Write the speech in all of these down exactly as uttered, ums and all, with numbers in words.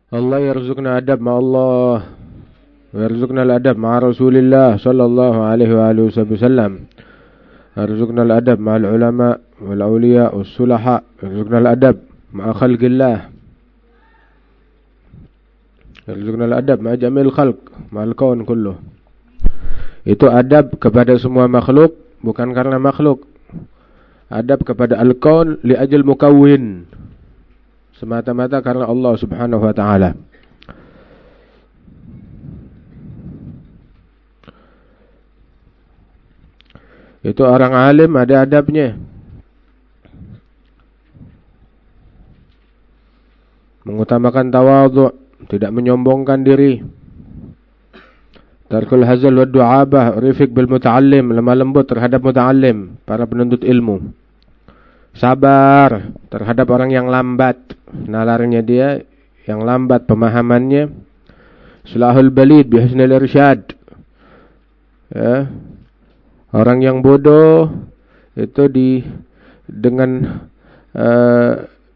Allah yarzuqna adab ma Allah wa yarzuqna al-adab ma Rasulillah sallallahu alaihi wa alihi wasallam. Yarzuqna al-adab ma al-ulama wal awliya was sulaha. Yarzuqna al-adab ma khalqillah. Yarzuqna al-adab ma jamil khalq ma al-kawn kulluh. Itu adab kepada semua makhluk, bukan karena makhluk. Adab kepada al-kawn li ajal mukawwin, semata-mata karena Allah subhanahu wa ta'ala. Itu orang alim ada adabnya. Mengutamakan tawadhu', tidak menyombongkan diri. Tarkul hazal wa du'abah, rifik bil muta'allim, lemah lembut terhadap muta'allim, para penuntut ilmu. Sabar terhadap orang yang lambat nalarnya dia, yang lambat pemahamannya. Sulahul balid bihusnil irsyad. Ya. Orang yang bodoh itu di dengan uh,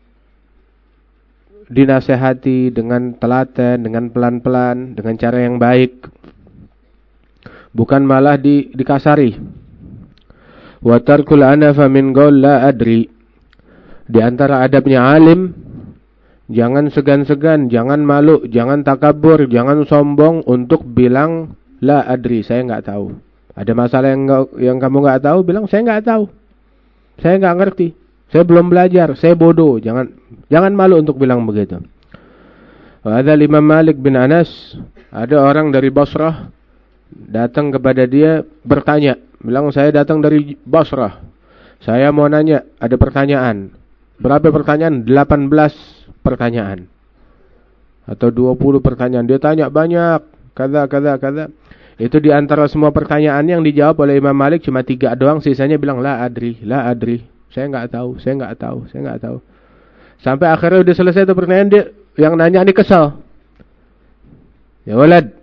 dinasehati dengan telaten, dengan pelan-pelan, dengan cara yang baik. Bukan malah di, dikasari. Wa tarkul anafa min qaul la adri. Di antara adabnya alim, jangan segan-segan, jangan malu, jangan takabur, jangan sombong untuk bilang la adri, saya enggak tahu. Ada masalah yang enggak, yang kamu enggak tahu, bilang saya enggak tahu. Saya enggak ngerti. Saya belum belajar, saya bodoh. Jangan jangan malu untuk bilang begitu. Wa ada Imam Malik bin Anas, ada orang dari Basrah datang kepada dia bertanya, bilang saya datang dari Basrah. Saya mau nanya, ada pertanyaan. Berapa pertanyaan? delapan belas pertanyaan. Atau dua puluh pertanyaan. Dia tanya banyak, kada kada kada. Itu di antara semua pertanyaan yang dijawab oleh Imam Malik cuma tiga doang, sisanya bilang la adri, la adri. Saya enggak tahu, saya enggak tahu, saya enggak tahu. Sampai akhirnya udah selesai itu pertanyaan, dia yang nanya ini kesal. Ya walad,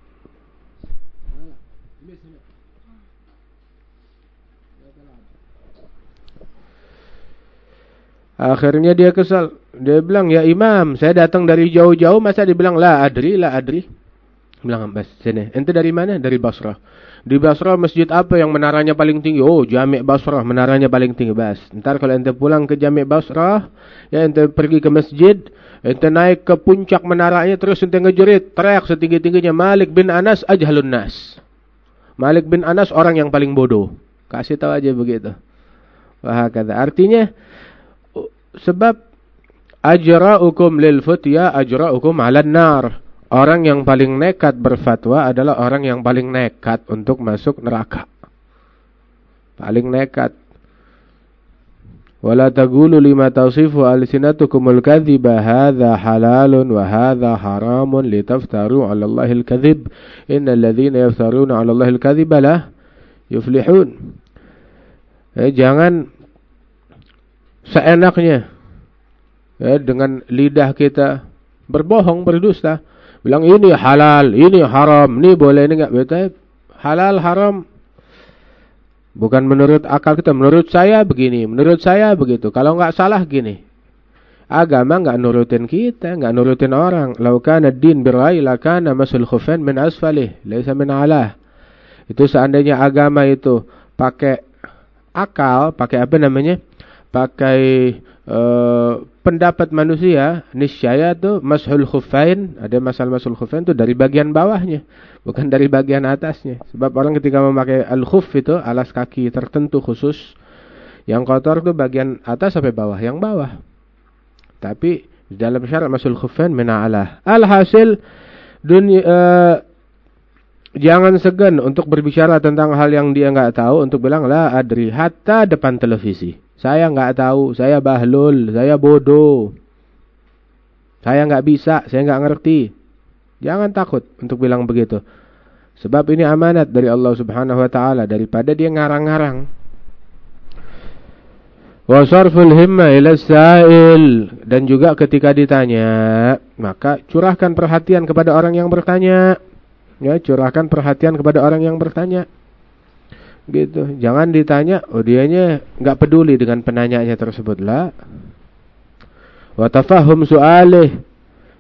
akhirnya dia kesal. Dia bilang, ya imam, saya datang dari jauh-jauh, masa dibilang la adri, la adri. Bilang, bas, sini. Ente dari mana? Dari Basrah. Di Basrah masjid apa yang menaranya paling tinggi? Oh, Jami' Basrah, menaranya paling tinggi. Bas, ntar kalau ente pulang ke Jami' Basrah, ya ente pergi ke masjid, ente naik ke puncak menaranya, terus ente ngejerit, teriak setinggi-tingginya, Malik bin Anas ajhalun nas. Malik bin Anas orang yang paling bodoh. Kasih tahu aja begitu. Wah, kata artinya, sebab ajra'ukum lil futya ajra'ukum 'alan nar. Orang yang paling nekat berfatwa adalah orang yang paling nekat untuk masuk neraka. Paling nekat. Wala taqulu lima tawsifu alsinatukumul kadhiba hadza halalun wa hadza haramun litaftaru 'ala Allahil kadhib. Innal ladzina yaftaruna 'ala Allahil kadhiba la yuflihun. Eh, jangan seenaknya, ya, dengan lidah kita berbohong, berdusta, bilang ini halal, ini haram, ini boleh, ini enggak. Betul. Halal haram bukan menurut akal kita, menurut saya begini, menurut saya begitu. Kalau enggak salah gini. Agama enggak nurutin kita, enggak nurutin orang. Lau kana ad-din birrai lakana masul khufain min asfalih, laisa min alah. Itu seandainya agama itu pakai akal, pakai apa namanya? Pakai uh, pendapat manusia, niscaya tuh mashul khufain, ada masal masul khufain tuh dari bagian bawahnya, bukan dari bagian atasnya. Sebab orang ketika memakai al-khuf itu alas kaki tertentu khusus, yang kotor tuh bagian atas sampai bawah, yang bawah. Tapi dalam syarat masul khufain mina'alah. Alhasil dunia, uh, jangan segan untuk berbicara tentang hal yang dia enggak tahu, untuk bilang la adri, hatta depan televisi. Saya enggak tahu, saya bahlul, saya bodoh. Saya enggak bisa, saya enggak ngerti. Jangan takut untuk bilang begitu. Sebab ini amanat dari Allah Subhanahu wa taala, daripada dia ngarang-ngarang. Wa sarful himma ila sa'il, dan juga ketika ditanya, maka curahkan perhatian kepada orang yang bertanya. Ya, curahkan perhatian kepada orang yang bertanya. Gitu. Jangan ditanya, oh dianya enggak peduli dengan penanyanya tersebut. La. Wa tafahum su'alih,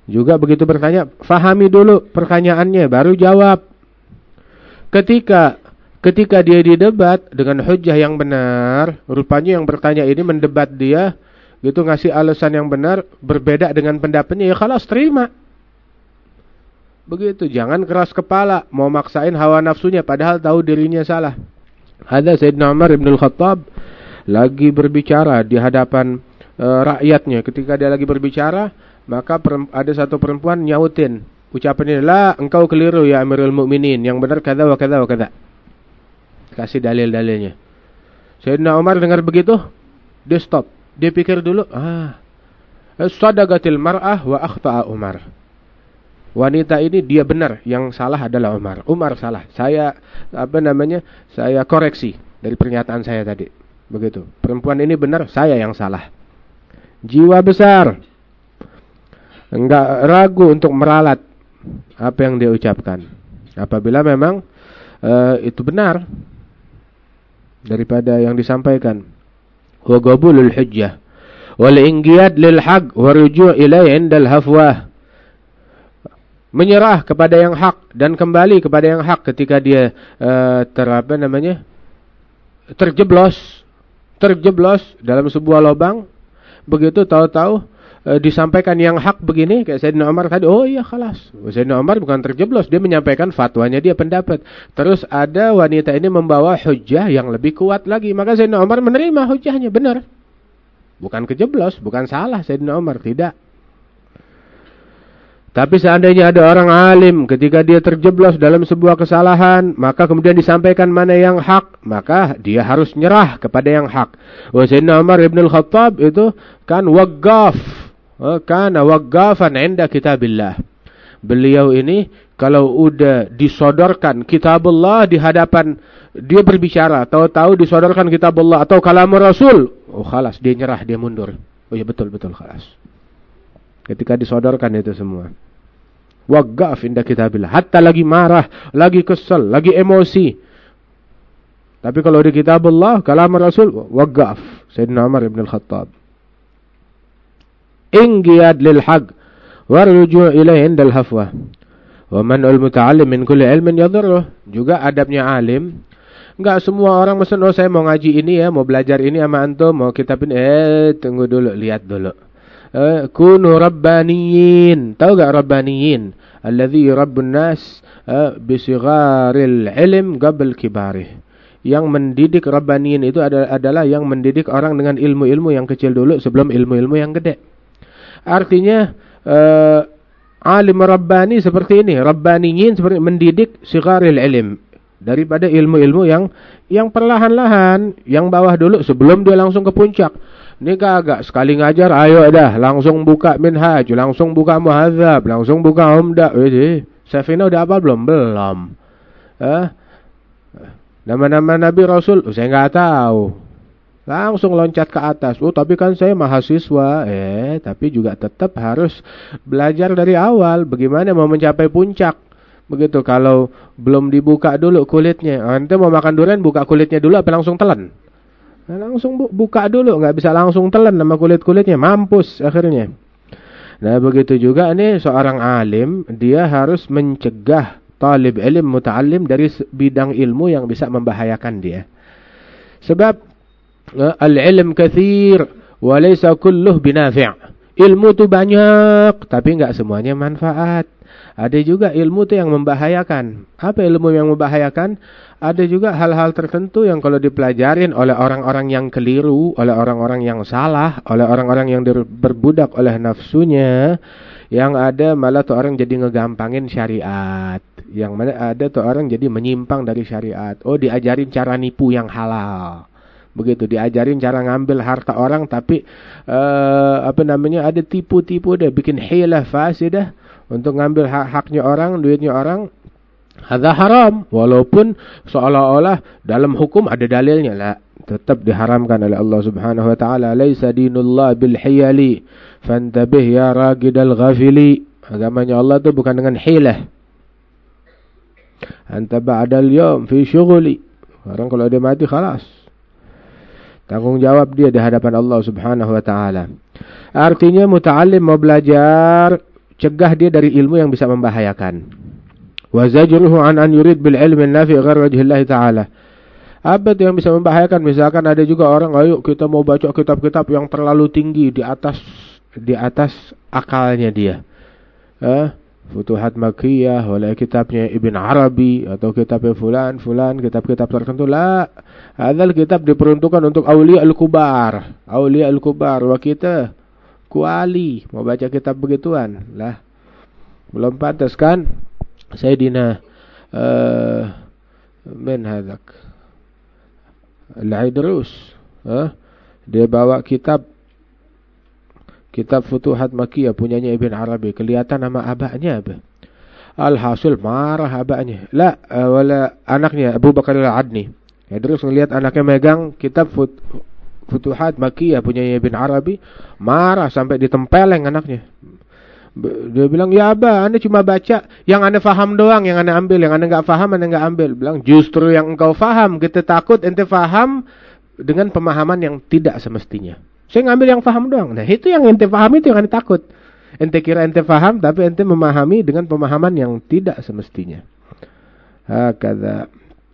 Juga begitu bertanya, fahami dulu pertanyaannya, baru jawab. Ketika ketika dia didebat dengan hujjah yang benar, rupanya yang bertanya ini mendebat dia, gitu ngasih alasan yang benar, berbeda dengan pendapatnya, ya khalas terima. Begitu, jangan keras kepala, mau maksain hawa nafsunya padahal tahu dirinya salah. Ada Sayyidina Umar ibn al-Khattab lagi berbicara di hadapan uh, rakyatnya. Ketika dia lagi berbicara, maka ada satu perempuan nyautin ucapannya, la engkau keliru ya Amirul Mukminin, yang benar kada wa kada wa kada. Kasih dalil-dalilnya. Sayyidina Umar dengar begitu, dia stop. Dia pikir dulu, ah, sadaqatil mar'ah wa akhta'a Umar. Wanita ini dia benar, yang salah adalah Umar. Umar salah. Saya apa namanya? Saya koreksi dari pernyataan saya tadi. Begitu. Perempuan ini benar, saya yang salah. Jiwa besar. Enggak ragu untuk meralat apa yang dia ucapkan. Apabila memang uh, itu benar daripada yang disampaikan. Wa qabulul hujjah wal inqiyad lil haqq wa ruju' ilaihi 'indal hafwah. Menyerah kepada yang hak dan kembali kepada yang hak ketika dia uh, ter apa namanya? terjeblos, terjeblos dalam sebuah lubang. Begitu tahu-tahu uh, disampaikan yang hak begini kayak Sayyidina Umar tadi, oh iya khalas. Sayyidina Umar bukan terjeblos, dia menyampaikan fatwanya, dia pendapat. Terus ada wanita ini membawa hujjah yang lebih kuat lagi, maka Sayyidina Umar menerima hujjahnya, benar. Bukan kejeblos, bukan salah Sayyidina Umar, tidak. Tapi seandainya ada orang alim ketika dia terjeblos dalam sebuah kesalahan, maka kemudian disampaikan mana yang hak, maka dia harus nyerah kepada yang hak. Wa Sayyidina Umar ibn al-Khattab itu kan waqqaf, kana waqqafan 'inda kitabillah. Beliau ini kalau udah disodorkan kitabullah di hadapan dia berbicara, tahu-tahu disodorkan kitabullah atau kalam Rasul, oh khalas, dia nyerah, dia mundur. Oh ya betul betul khalas. Ketika disodorkan itu semua. Waqqaf inda kitabillah. Hatta lagi marah, lagi kesel, lagi emosi. Tapi kalau di kitabullah, kalam Rasul, waqqaf. Sayyidina Umar ibn al-Khattab. Inqiyad lil haqq wa ruju' ilaihi indal hafwa. Wa man'ul muta'allim min kulli ilmin yadhurruh. Juga adabnya alim. Enggak semua orang mesen, oh saya mau ngaji ini ya, mau belajar ini sama antum, mau kitab ini. Eh, tunggu dulu, lihat dulu. Uh, kunu rabbaniyin. Tahu gak rabbaniyin? Alladhi rabbun nas uh, bisigharil ilm qabl kibarih. Yang mendidik rabbaniyin itu adalah, adalah yang mendidik orang dengan ilmu-ilmu yang kecil dulu sebelum ilmu-ilmu yang gede. Artinya uh, alim rabbani seperti ini, rabbaniyin seperti mendidik sigharil ilm, daripada ilmu-ilmu yang yang perlahan-lahan, yang bawah dulu sebelum dia langsung ke puncak. Ini kagak sekali ngajar, ayo dah langsung buka minhaj, langsung buka muhadzab, langsung buka umdah. Eh, Safina udah apa belum? Belum. Eh? Nama-nama Nabi Rasul, oh, saya nggak tahu. Langsung loncat ke atas. Oh, tapi kan saya mahasiswa. Eh, tapi juga tetap harus belajar dari awal. Bagaimana mau mencapai puncak? Begitu, kalau belum dibuka dulu kulitnya. Anda mau makan durian, buka kulitnya dulu apa langsung telan? Nah, langsung bu buka dulu, nggak bisa langsung telan sama kulit-kulitnya, mampus akhirnya. Nah begitu juga ini seorang alim, dia harus mencegah talib ilm muta'allim dari bidang ilmu yang bisa membahayakan dia. Sebab al-ilm kathir wa laysa kulluh binafi'. Ilmu tu banyak, tapi nggak semuanya manfaat. Ada juga ilmu itu yang membahayakan. Apa ilmu yang membahayakan? Ada juga hal-hal tertentu yang kalau dipelajarin oleh orang-orang yang keliru, oleh orang-orang yang salah, oleh orang-orang yang berbudak oleh nafsunya, yang ada malah tuh orang jadi ngegampangin syariat. Yang mana ada tuh orang jadi menyimpang dari syariat. Oh, diajarin cara nipu yang halal. Begitu, diajarin cara ngambil harta orang, tapi uh, apa namanya, ada tipu-tipu deh, bikin hilah fasidah untuk ngambil hak-haknya orang, duitnya orang. Hadza haram, walaupun seolah-olah dalam hukum ada dalilnya, lah tetap diharamkan oleh Allah Subhanahu wa taala. Laisa dinullah bil hiyali fantabih ya raqidal ghafili. Agamanya Allah itu bukan dengan hilah. Anta ba'dal yawm fi syughli. Orang kalau dia mati khalas, tanggung jawab dia di hadapan Allah Subhanahu wa taala. Artinya muta'allim mau belajar, cegah dia dari ilmu yang bisa membahayakan. Wa zajruhu an an yurid bil ilmi nafi' ghair wajhillah ta'ala. Apa itu yang bisa membahayakan? Misalkan ada juga orang, ayo kita mau baca kitab-kitab yang terlalu tinggi di atas di atas akalnya dia. Eh, Futuhat Makkiyah, oleh kitabnya Ibn Arabi atau kitabnya fulan fulan, kitab-kitab tertentu. La, hadzal kitab diperuntukkan untuk aulia al-kubar, aulia al-kubar. Wa kita kuali mau baca kitab begituan. Lah, belum pantas kan? Sayyidina uh, min hadak Al-Idrus, eh? Dia bawa kitab Kitab Futuhat Makkiyah punyanya Ibn Arabi. Kelihatan nama abahnya apa? Alhasil marah abahnya. La, uh, wala anaknya Abu Bakar Al-Adni. Idrus ngelihat anaknya megang kitab Fut, Futuhat Makkiyah punyanya Ibn Arabi, marah sampai ditempeleng anaknya. Dia bilang, ya abah, anda cuma baca yang anda faham doang, yang anda ambil, yang anda nggak faham anda nggak ambil. Bilang, justru yang engkau faham, kita takut ente faham dengan pemahaman yang tidak semestinya. Saya ngambil yang faham doang. Nah, itu yang ente faham, itu yang ente takut. Ente kira ente faham, tapi ente memahami dengan pemahaman yang tidak semestinya. Hakadha.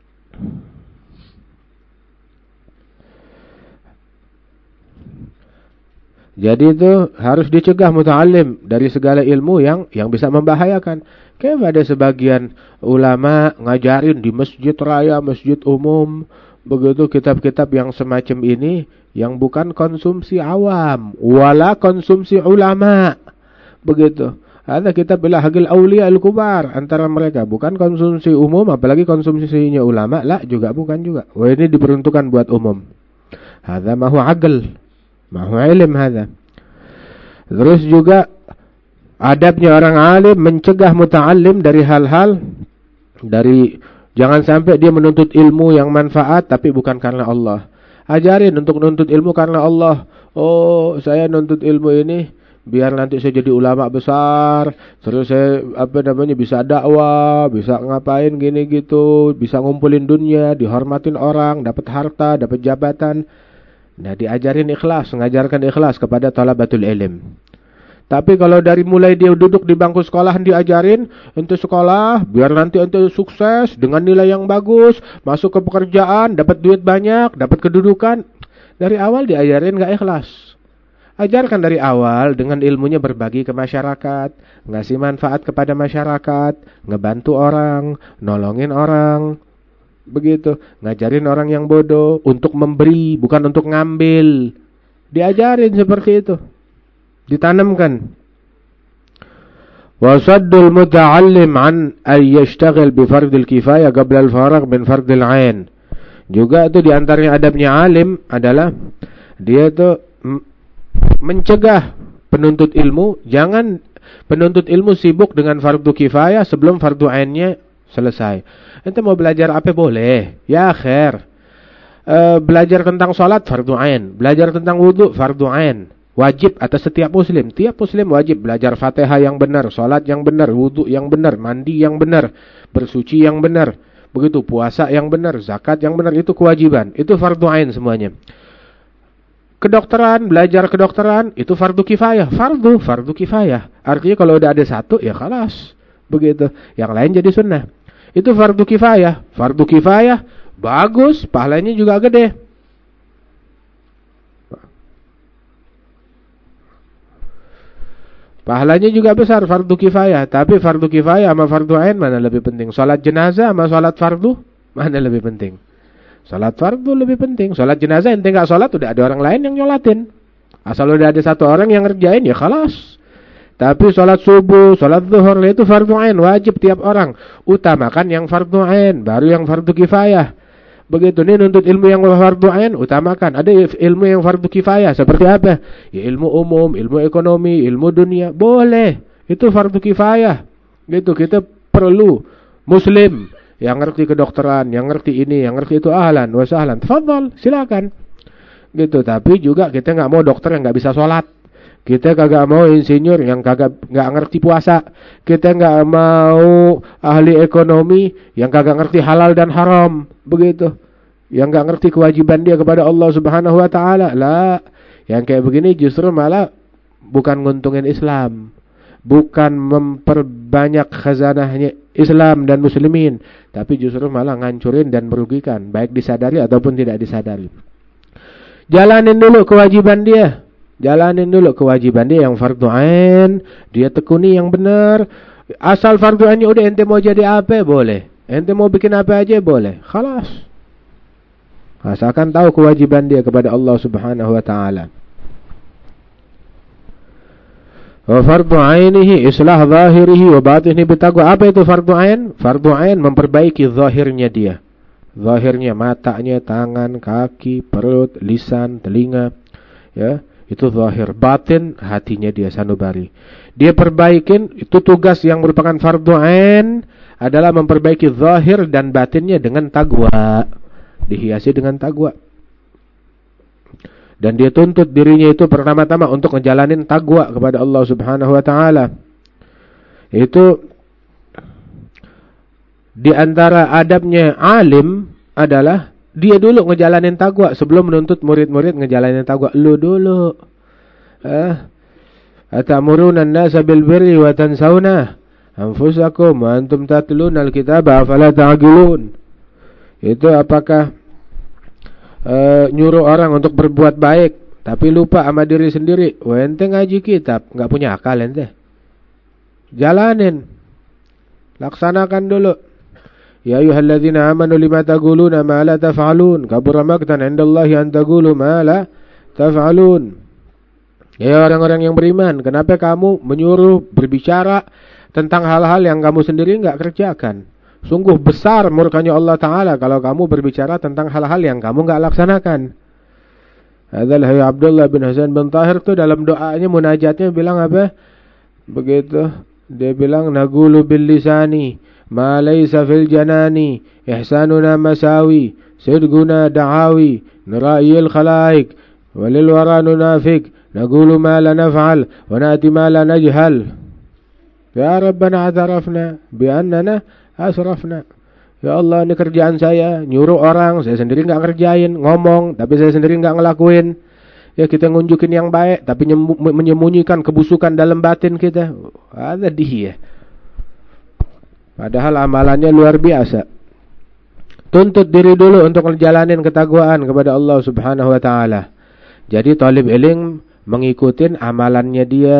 Jadi itu harus dicegah muta'allim dari segala ilmu yang yang bisa membahayakan. Kayak ada sebagian ulama ngajarin di masjid raya, masjid umum, begitu kitab-kitab yang semacam ini yang bukan konsumsi awam, wala konsumsi ulama. Begitu. Ada kitab Ilahil Auliya Al-Kubar antara mereka, bukan konsumsi umum, apalagi konsumsinya ulama, lah juga bukan juga. Wah, ini diperuntukkan buat umum. Hadza ma huwa aql. Mahu ilm hadza. Terus juga adabnya orang alim mencegah muta'allim dari hal-hal, dari jangan sampai dia menuntut ilmu yang manfaat tapi bukan karena Allah. Ajarin untuk menuntut ilmu karena Allah. Oh, saya nuntut ilmu ini biar nanti saya jadi ulama besar, terus saya apa namanya bisa dakwah, bisa ngapain gini gitu, bisa ngumpulin dunia, dihormatin orang, dapat harta, dapat jabatan. Nah, diajarin ikhlas, mengajarkan ikhlas kepada talabatul ilm. Tapi kalau dari mulai dia duduk di bangku sekolah diajarin, ente sekolah biar nanti ente sukses dengan nilai yang bagus, masuk ke pekerjaan, dapat duit banyak, dapat kedudukan. Dari awal diajarin enggak ikhlas. Ajarkan dari awal dengan ilmunya berbagi ke masyarakat, ngasih manfaat kepada masyarakat, ngebantu orang, nolongin orang. Begitu, ngajarin orang yang bodoh untuk memberi, bukan untuk ngambil. Diajarin seperti itu, ditanamkan. Wa saddul muta'allim an ay yashtaghil bi fardil kifayah qabla al-faragh min fardil 'ain. Juga itu diantaranya adabnya alim adalah dia itu mencegah penuntut ilmu, jangan penuntut ilmu sibuk dengan fardu kifayah sebelum fardu 'ainnya selesai. Ente mau belajar apa boleh, ya khair. E, belajar tentang salat fardu ain, belajar tentang wudu fardu ain, wajib atas setiap muslim. Tiap muslim wajib belajar Fatihah yang benar, salat yang benar, wudu yang benar, mandi yang benar, bersuci yang benar. Begitu puasa yang benar, zakat yang benar, itu kewajiban. Itu fardu ain semuanya. Kedokteran, belajar kedokteran itu fardu kifayah, fardu, fardu kifayah. Artinya kalau udah ada satu ya khalas. Begitu. Yang lain jadi sunnah. Itu fardu kifayah. Fardu kifayah bagus, pahalanya juga gede. Pahalanya juga besar fardu kifayah. Tapi fardu kifayah sama fardu ain mana lebih penting? Salat jenazah sama salat fardu mana lebih penting? Salat fardu lebih penting. Salat jenazah ente enggak salat udah ada orang lain yang nyolatin. Asal udah ada satu orang yang ngerjain ya khalas. Tapi sholat subuh, sholat zuhur itu fardu ain, wajib tiap orang. Utamakan yang fardu ain, baru yang fardu kifayah. Begitu nih nuntut ilmu yang fardu ain, utamakan. Ada ilmu yang fardu kifayah, seperti apa? Ya ilmu umum, ilmu ekonomi, ilmu dunia, boleh. Itu fardu kifayah. Gitu, kita perlu muslim yang ngerti kedokteran, yang ngerti ini, yang ngerti itu, ahlan wa sahlan. Tafadhal, silakan. Gitu, tapi juga kita nggak mau dokter yang nggak bisa sholat. Kita kagak mau insinyur yang kagak nggak ngerti puasa. Kita nggak mau ahli ekonomi yang kagak ngerti halal dan haram. Begitu. Yang nggak ngerti kewajiban dia kepada Allah Subhanahu Wa Taala. Lah, yang kayak begini justru malah bukan nguntungin Islam. bukan memperbanyak khazanahnya Islam dan muslimin, tapi justru malah ngancurin dan merugikan, baik disadari ataupun tidak disadari. Jalanin dulu kewajiban dia. Jalanin dulu kewajiban dia yang fardu ain, dia tekuni yang benar. Asal fardu ainnya udah, ente mau jadi apa boleh. Ente mau bikin apa aja boleh. Khalas. Asalkan tahu kewajiban dia kepada Allah Subhanahu wa taala. Wa fardu ainihi islah zahirihi wa batinihi bitaqwa. Apa itu fardu ain? Fardu ain memperbaiki zahirnya dia. Zahirnya matanya, tangan, kaki, perut, lisan, telinga, ya, itu zahir. Batin hatinya dia sanubari. Dia perbaikin, itu tugas yang merupakan fardu ain adalah memperbaiki zahir dan batinnya dengan taqwa. Dihiasi dengan taqwa. Dan dia tuntut dirinya itu pertama-tama untuk ngejalanin taqwa kepada Allah Subhanahu wa taala. Itu di antara adabnya alim adalah dia dulu ngejalanin taqwa sebelum menuntut murid-murid ngejalanin taqwa. Lu dulu. Eh, atamuruna an-nasa bil birri wa tansawna anfusakum wa antum tatluna al-kitaba afala ta'qilun. Itu apakah Uh, nyuruh orang untuk berbuat baik tapi lupa sama diri sendiri. Wah, ente ngaji kitab, nggak punya akal ente. Jalanin, laksanakan dulu. Ya ayyuhalladzina amanu lima taquluna ma la taf'alun kabura maqtan 'indallahi an taqulu ma la taf'alun. Ya orang-orang yang beriman, kenapa kamu menyuruh berbicara tentang hal-hal yang kamu sendiri nggak kerjakan? Sungguh besar murkanya Allah Ta'ala kalau kamu berbicara tentang hal-hal yang kamu enggak laksanakan. Adalah Abdullah bin Hasan bin Tahir itu dalam doanya, munajatnya bilang apa? Begitu. Dia bilang, nagulu bil lisani ma laysa fil janani ihsanuna masawi sidguna da'awi nura'il khalaik walil wara nunafik nagulu ma la naf'al wa nati ma la najhal. Ya Rabbana atarafna bi annana asrafna. Ya Allah, ini kerjaan saya, nyuruh orang, saya sendiri nggak ngerjain, ngomong, tapi saya sendiri nggak ngelakuin. Ya kita ngunjukin yang baik, tapi menyembunyikan kebusukan dalam batin kita. Ada dia. Padahal amalannya luar biasa. Tuntut diri dulu untuk menjalanin ketakwaan kepada Allah Subhanahu wa taala. Jadi talib ilm mengikutin amalannya dia,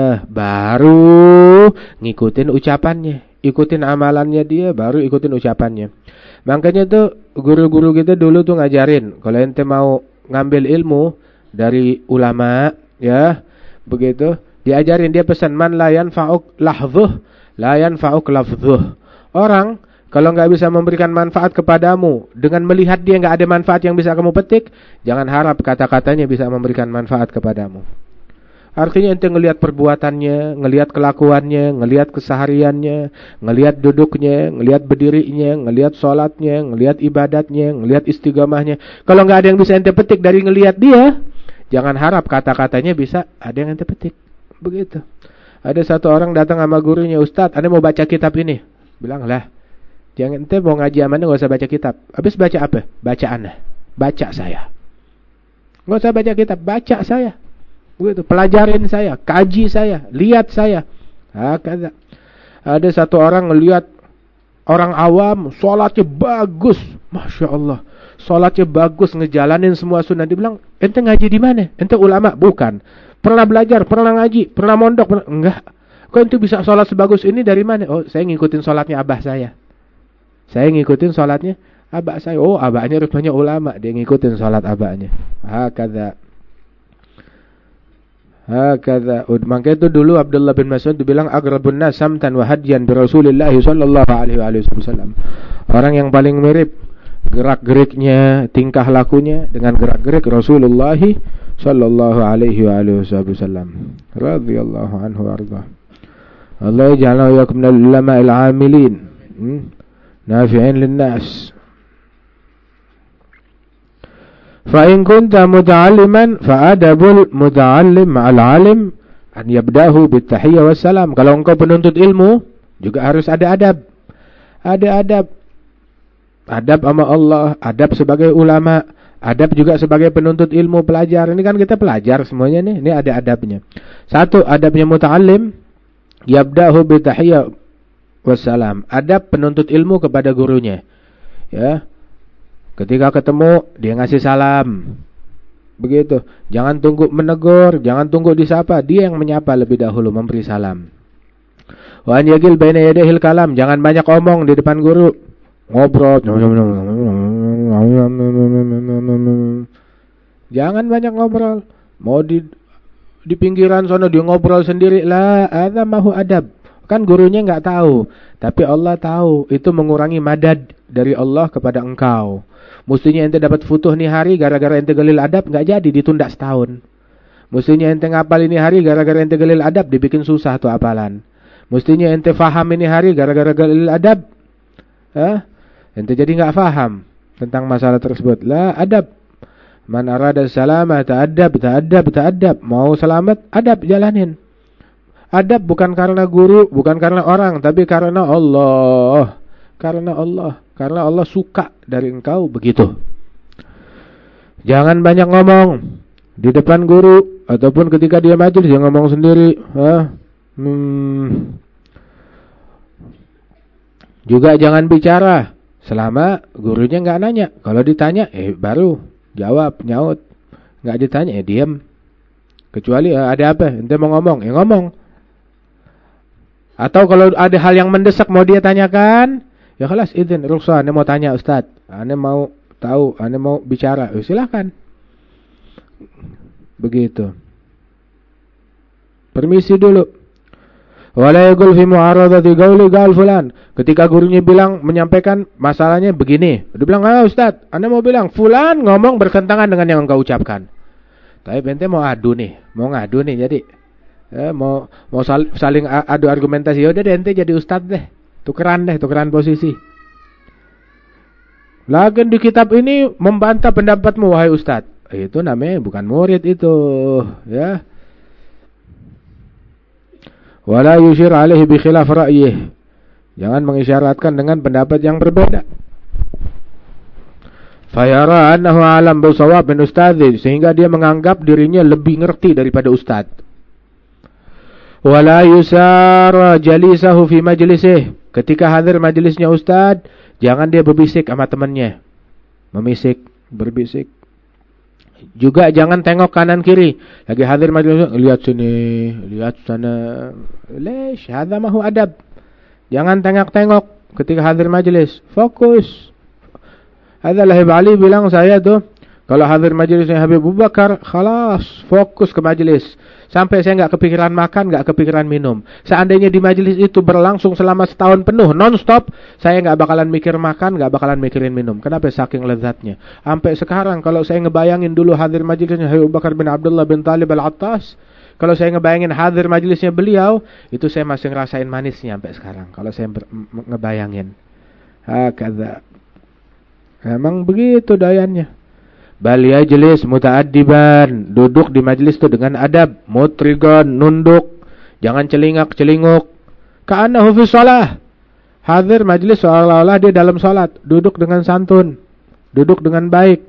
baru ngikutin ucapannya. Ikutin amalannya dia, baru ikutin ucapannya. Makanya tuh guru-guru kita dulu tuh ngajarin, kalau ente mau ngambil ilmu dari ulama, ya, begitu, diajarin, dia pesan, man la yanfa'uk lahdhuh, la yanfa'uk lafdhuh. Orang kalau nggak bisa memberikan manfaat kepadamu dengan melihat dia nggak ada manfaat yang bisa kamu petik, jangan harap kata-katanya bisa memberikan manfaat kepadamu. Artinya ente ngelihat perbuatannya, ngelihat kelakuannya, ngelihat kesehariannya, ngelihat duduknya, ngelihat berdirinya, ngelihat sholatnya, ngelihat ibadatnya, ngelihat istiqamahnya. Kalau nggak ada yang bisa ente petik dari ngelihat dia, jangan harap kata-katanya bisa ada yang ente petik. Begitu. Ada satu orang datang sama gurunya, Ustadz, ane mau baca kitab ini. Bilang, lah, jangan, ente mau ngaji amannya nggak usah baca kitab. Habis baca apa? Baca ane, baca saya. Nggak usah baca kitab, baca saya. Begitu, pelajarin saya, kaji saya, lihat saya. Hakada. Ada satu orang ngelihat orang awam sholatnya bagus, masya Allah, sholatnya bagus, ngejalanin semua sunnah. Dibilang, ente ngaji di mana? Ente ulama? Bukan. Pernah belajar, pernah ngaji, pernah mondok? Pernah... Enggak. Kok ente bisa sholat sebagus ini dari mana? Oh, saya ngikutin sholatnya abah saya. Saya ngikutin sholatnya abah saya. Oh, abahnya rupanya ulama, dia ngikutin sholat abahnya. Hakada. Hakadha. Maka itu dulu Abdullah bin Mas'ud bilang, agrabun nas samtan wa hadyan bi Rasulillah sallallahu alaihi wasallam. Orang yang paling mirip gerak-geriknya, tingkah lakunya dengan gerak-gerik Rasulullah sallallahu alaihi wasallam. Radhiyallahu anhu warḍah. Allah ja'ala yakum minal ulama'il 'amilin, nafi'in lin-nas. Fa'in kunta muta'alliman fa'adabul muta'allim ma'al alim an yabdahu bittahiyya wassalam. Kalau engkau penuntut ilmu, juga harus ada adab. Ada adab. Adab sama Allah, adab sebagai ulama, adab juga sebagai penuntut ilmu, pelajar. Ini kan kita pelajar semuanya nih, ini ada adabnya. Satu, adabnya muta'allim. Yabda'hu bi tahiyyah wassalam. Adab penuntut ilmu kepada gurunya. Ya. Ketika ketemu dia ngasih salam. Begitu. Jangan tunggu menegur, jangan tunggu disapa, dia yang menyapa lebih dahulu, memberi salam. Wa an yagil baina yadayhil kalam, jangan banyak omong di depan guru. Ngobrol. Jangan banyak ngobrol. Mau di di pinggiran sana dia ngobrol sendiri, la adza mahu adab. Kan gurunya enggak tahu, tapi Allah tahu. Itu mengurangi madad dari Allah kepada engkau. Mestinya ente dapat futuh nih hari gara-gara ente galil adab, enggak jadi, ditunda setahun. Mestinya ente ngapal ini hari gara-gara ente galil adab, dibikin susah tuh apalan. Mestinya ente faham ini hari gara-gara galil adab. Hah? Ente jadi enggak faham tentang masalah tersebut. La adab. Man arada salamah ta'adab, ta'adab, ta'adab. Mau selamat, adab jalanin. Adab bukan karena guru, bukan karena orang, tapi karena Allah. Karena Allah. Karena Allah suka dari engkau begitu. Jangan banyak ngomong di depan guru ataupun ketika dia majelis dia ngomong sendiri. Hah? Hmm. Juga jangan bicara selama gurunya enggak nanya. Kalau ditanya, eh baru jawab, nyaut. Enggak ditanya, eh diam. Kecuali eh, ada apa? Ente mau ngomong, eh ngomong. Atau kalau ada hal yang mendesak mau dia tanyakan, ya kelas izin, rukhsah, ane mau tanya Ustaz, ane mau tahu, ane mau bicara, ya silakan. Begitu. Permisi dulu. Wala yaqul fi mu'aradati qauli qal fulan. Ketika gurunya bilang menyampaikan masalahnya begini, dia bilang, "Ah Ustaz, ane mau bilang fulan ngomong bertentangan dengan yang engkau ucapkan." Tapi ente mau adu nih, mau ngadu nih jadi Eh, mau mau sal, saling adu argumentasi. Ya udah deh ente jadi ustadz deh. Tukeran deh, tukeran posisi. Lagi di kitab ini membantah pendapatmu wahai ustadz. Itu namanya bukan murid itu, ya. Wala yushir alaihi bi khilaf ra'yih. Jangan mengisyaratkan dengan pendapat yang berbeda. Fayara annahu alam bi shawab min ustadzi, sehingga dia menganggap dirinya lebih ngerti daripada ustadz. Wala yusara jalisahu fi majlisih. Ketika hadir majelisnya ustaz, jangan dia berbisik sama temannya. Memisik, berbisik. Juga jangan tengok kanan kiri. Lagi hadir majelis, lihat sini, lihat sana. Lesh, hadza mahu adab. Jangan tengok-tengok ketika hadir majelis. Fokus. Hadza Habib Ali bilang saya tuh, kalau hadir majelisnya Habib Abu Bakar, khalas, fokus ke majelis. Sampai saya enggak kepikiran makan, enggak kepikiran minum. Seandainya di majelis itu berlangsung selama setahun penuh, non-stop, saya enggak bakalan mikir makan, enggak bakalan mikirin minum. Kenapa? Saking lezatnya. Sampai sekarang kalau saya ngebayangin dulu hadir majelisnya Habib Abu Bakar bin Abdullah bin Talib Al-Attas, kalau saya ngebayangin hadir majelisnya beliau, itu saya masih ngerasain manisnya sampai sekarang. Kalau saya ngebayangin. Hakadza. Emang begitu dayannya. Bal yajlis muta'addiban, duduk di majlis itu dengan adab, mutrigan, nunduk, jangan celingak-celinguk. Ka'annahu fi shalah. Hadir majlis seolah-olah dia dalam salat, duduk dengan santun, duduk dengan baik.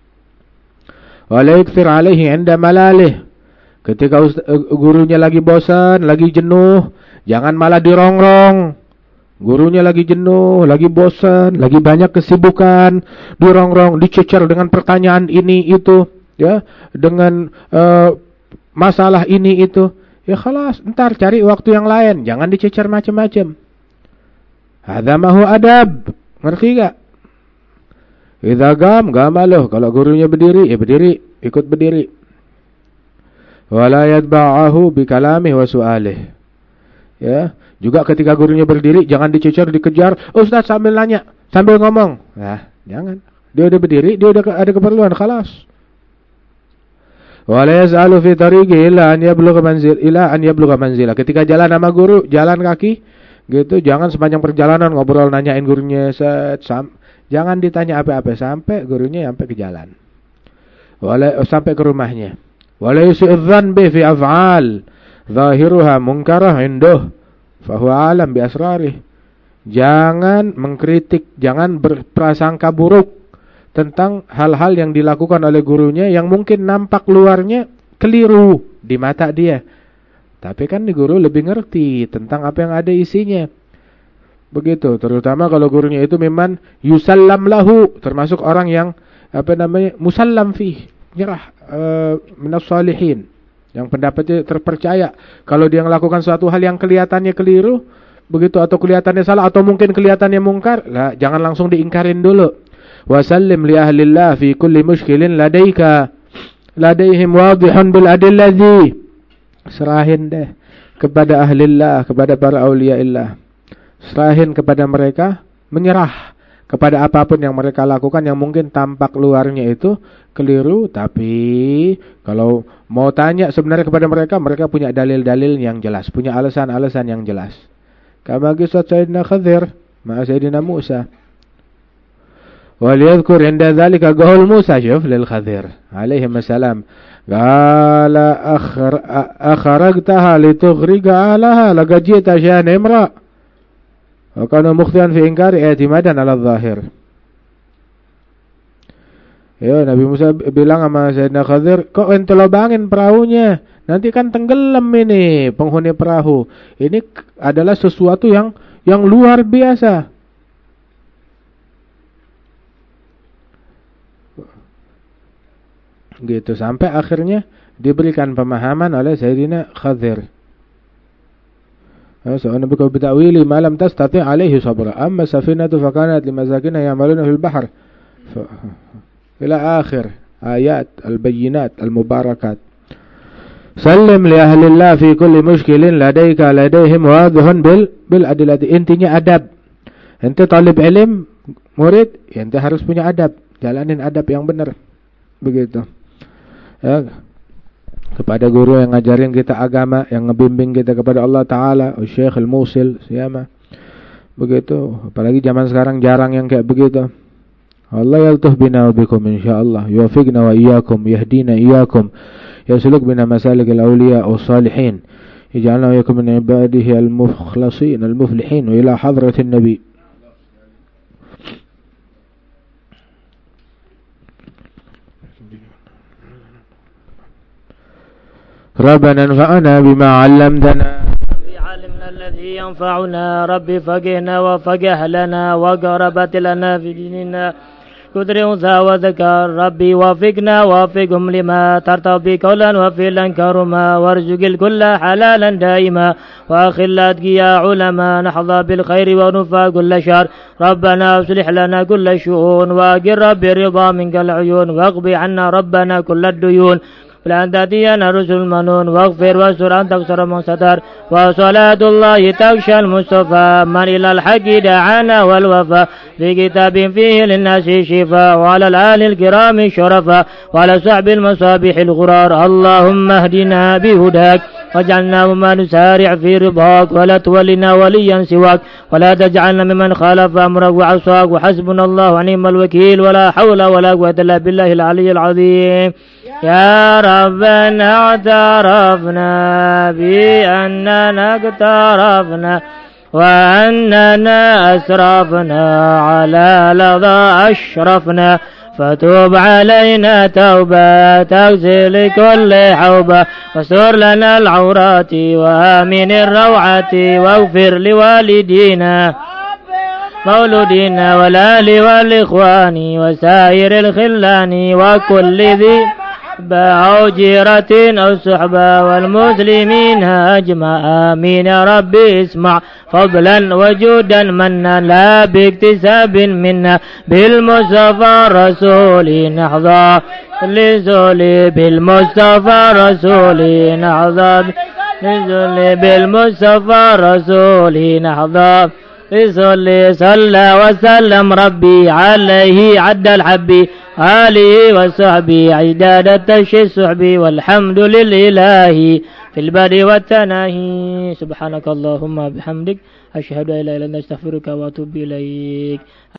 Wala yakthir alaihi 'inda malalih. Ketika gurunya lagi bosan, lagi jenuh, jangan malah dirongrong. Gurunya lagi jenuh, lagi bosan, lagi banyak kesibukan, dirongrong, dicecer dengan pertanyaan ini itu, ya, dengan uh, masalah ini itu. Ya khalas, ntar cari waktu yang lain, jangan dicecer macam-macam. Hadza mahu adab. Ngerti enggak? Idza qam qamaluh, kalau gurunya berdiri, ya berdiri, ikut berdiri. Wala yatba'ahu bi kalamihi wa su'alihi. Ya. Juga ketika gurunya berdiri, jangan dicecer, dikejar. Ustaz sambil nanya, sambil ngomong. Nah, jangan. Dia udah berdiri, dia udah ada keperluan, khalas. Wala yaz'alu fi tariqi illa an yablugha manzil ila an yablugha manzila. Ketika jalan sama guru, jalan kaki, gitu, jangan sepanjang perjalanan ngobrol nanyain gurunya, set, sam, jangan ditanya apa-apa sampai gurunya sampai ke jalan. Wala sampai ke rumahnya. Wala yusi'dzan bi fi af'al zahiruha munkarah indah. Fahuwa alam bi asrarih. Jangan mengkritik, jangan berprasangka buruk tentang hal-hal yang dilakukan oleh gurunya yang mungkin nampak luarnya keliru di mata dia. Tapi kan guru lebih ngerti tentang apa yang ada isinya. Begitu, terutama kalau gurunya itu memang yusallam lahu, termasuk orang yang apa namanya musallam fih, nyerah uh, minas salihin, yang pendapatnya terpercaya. Kalau dia melakukan suatu hal yang kelihatannya keliru, begitu, atau kelihatannya salah, atau mungkin kelihatannya mungkar, lah jangan langsung diingkarin dulu. Wasallim li ahlillah fi kulli mushkilin ladaika ladaihim wadihun bil adilladhi. Serahin deh kepada ahlillah, kepada para awliyaillah. Serahin kepada mereka, menyerah kepada apapun yang mereka lakukan yang mungkin tampak luarnya itu keliru, tapi kalau mau tanya sebenarnya kepada mereka, mereka punya dalil-dalil yang jelas, punya alasan-alasan yang jelas. Kama kisah Sayyidina Khadir ma'a Sayyidina Musa. Waliyadhkur inda dhalika qaul Musa, syuf lil Khadir alaihim assalam, qala akhrajtaha litughriqa alaha laqad ji'ta shay'an imra. Wa kana mukhtian fi inkari i'timadan 'ala adh-dhahir. Ya, Nabi Musa bilang sama Sayyidina Khadir, kok ente lobangin perahunya? Nanti kan tenggelam ini penghuni perahu. Ini adalah sesuatu yang yang luar biasa. Gitu, sampai akhirnya diberikan pemahaman oleh Sayyidina Khadir. سأنا بك بتأويل ما لم تستطيع عليه صبرا أما السفينة فكانت لمساكين يعملون في البحر ف... إلى آخر آيات البينات المباركات. سلم لأهل الله في كل مشكل لديك لديهم واضح بال بالأدلة. Intinya adab. Ente talib ilm, murid, ya ente harus punya adab, jalanin adab yang benar. Begitu. Ya. Kepada guru yang ngajarin kita agama, yang ngebimbing kita kepada Allah Ta'ala, Syekh Al-Musil, siapa? Begitu. Apalagi zaman sekarang jarang yang kayak begitu. Allah yaltuh bina wa bikum insyaallah, yuwafiqna wa iyyakum, yahdina iyyakum, yasluk bina masalikil awliya wa salihin, yaj'alna wa iyyakum min ibadihi al-mukhlasin al-muflihin wa ila hadratin nabi. ربنا انفعنا بما علمتنا علمنا الذي ينفعنا ربي فقهنا وفقه لنا وقربت لنا في ديننا كدر أنثى وذكر ربي وفقنا وفقهم لما ترتضي قولا وفعلا كرما وارزق الكل حلالا دائما وأخل أتقيا علما نحظى بالخير ونفى كل شر ربنا اصلح لنا كل شؤون وأقر برضا منك العيون واقضي عنا ربنا كل الديون فلأن تأتينا رسل المنون واغفر واستر أن تكسر من ستر وصلاة الله تغشى المصطفى من إلى الحق دعانا والوفا في كتاب فيه للناس شفاء وعلى الآل الكرام الشرفاء وعلى صحب المصابيح الغرار اللهم اهدنا بهداك واجعلنا مما نسارع في رضاك ولا تولنا وليا سواك ولا تجعلنا ممن خالف أمرك وعصاك وحسبنا الله ونعم الوكيل ولا حول ولا قوة إلا بالله العلي العظيم. يا ربنا اعترفنا بأننا اقترفنا وأننا أسرفنا على لظى أشرفنا فتوب علينا توبة تغسل كل حوبة واستر لنا العورات وآمن الروعة واغفر لوالدينا مولودينا والآل والإخوان وسائر الخلان وكل ذي أو جيرة أو صحبة والمسلمين أجمع آمين يا ربي اسمع فضلا وجودا منا لا باكتساب منا بالمصطفى رسولي نحظى لزولي بالمصطفى رسولي نحظى لزولي بالمصطفى رسولي نحظى لزولي صلى وسلم ربي عليه عد الحبي آله وصحبه عداد التشي الصحبي والحمد لله في البر والتناهي سبحانك اللهم بحمدك أشهد أن لا إله إلا أنت أستغفرك وأتوب إليك.